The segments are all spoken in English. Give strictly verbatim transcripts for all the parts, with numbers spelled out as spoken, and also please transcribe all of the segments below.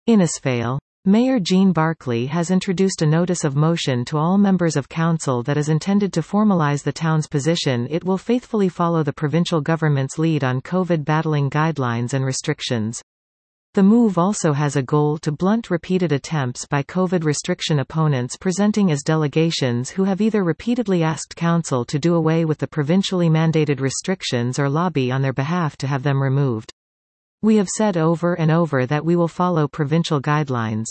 Innisfail. Mayor Jean Barclay has introduced a notice of motion to all members of council that is intended to formalize the town's position it will faithfully follow the provincial government's lead on COVID battling guidelines and restrictions. The move also has a goal to blunt repeated attempts by COVID restriction opponents presenting as delegations who have either repeatedly asked council to do away with the provincially mandated restrictions or lobby on their behalf to have them removed. We have said over and over that we will follow provincial guidelines.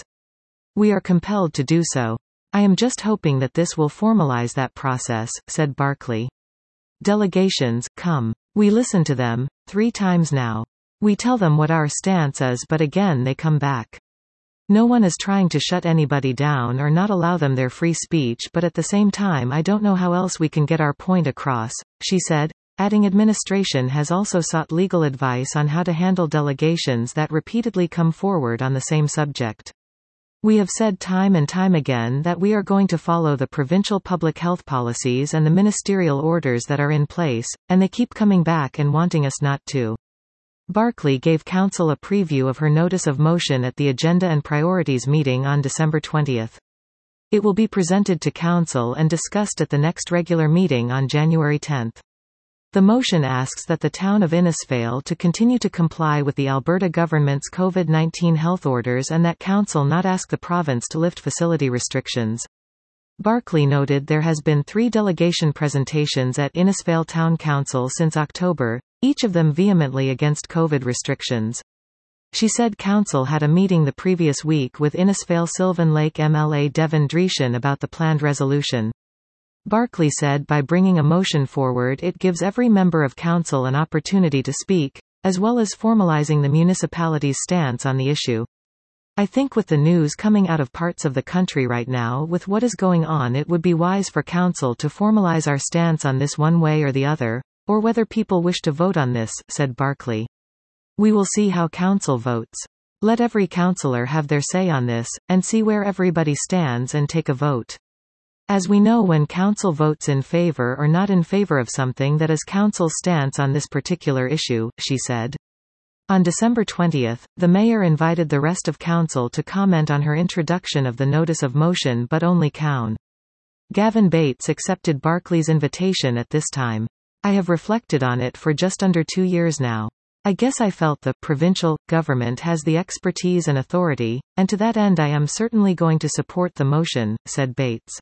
We are compelled to do so. I am just hoping that this will formalize that process, said Barclay. Delegations, come. We listen to them, three times now. We tell them what our stance is, but again they come back. No one is trying to shut anybody down or not allow them their free speech, but at the same time I don't know how else we can get our point across, she said, adding administration has also sought legal advice on how to handle delegations that repeatedly come forward on the same subject. We have said time and time again that we are going to follow the provincial public health policies and the ministerial orders that are in place, and they keep coming back and wanting us not to. Barclay gave council a preview of her notice of motion at the Agenda and Priorities meeting on December twentieth. It will be presented to council and discussed at the next regular meeting on January tenth. The motion asks that the town of Innisfail to continue to comply with the Alberta government's COVID nineteen health orders and that council not ask the province to lift facility restrictions. Barclay noted there has been three delegation presentations at Innisfail Town Council since October, each of them vehemently against COVID restrictions. She said council had a meeting the previous week with Innisfail Sylvan Lake M L A Devin Dreeshen about the planned resolution. Barclay said by bringing a motion forward it gives every member of council an opportunity to speak, as well as formalizing the municipality's stance on the issue. I think with the news coming out of parts of the country right now with what is going on it would be wise for council to formalize our stance on this one way or the other, or whether people wish to vote on this, said Barclay. We will see how council votes. Let every councillor have their say on this, and see where everybody stands and take a vote. As we know when council votes in favor or not in favor of something that is council's stance on this particular issue, she said. On December twentieth, the mayor invited the rest of council to comment on her introduction of the notice of motion but only Cown. Gavin Bates accepted Barclay's invitation at this time. I have reflected on it for just under two years now. I guess I felt the provincial government has the expertise and authority, and to that end I am certainly going to support the motion, said Bates.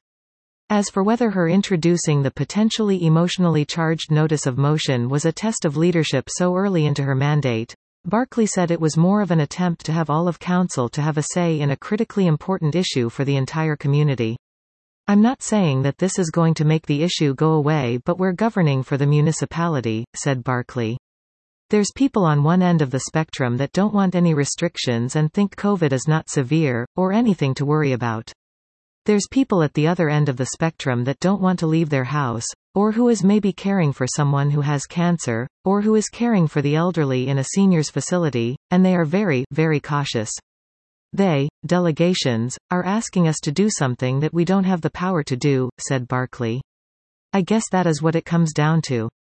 As for whether her introducing the potentially emotionally charged notice of motion was a test of leadership so early into her mandate, Barclay said it was more of an attempt to have all of council to have a say in a critically important issue for the entire community. I'm not saying that this is going to make the issue go away, but we're governing for the municipality, said Barclay. There's people on one end of the spectrum that don't want any restrictions and think COVID is not severe, or anything to worry about. There's people at the other end of the spectrum that don't want to leave their house, or who is maybe caring for someone who has cancer, or who is caring for the elderly in a seniors facility, and they are very, very cautious. They, delegations, are asking us to do something that we don't have the power to do, said Barclay. I guess that is what it comes down to.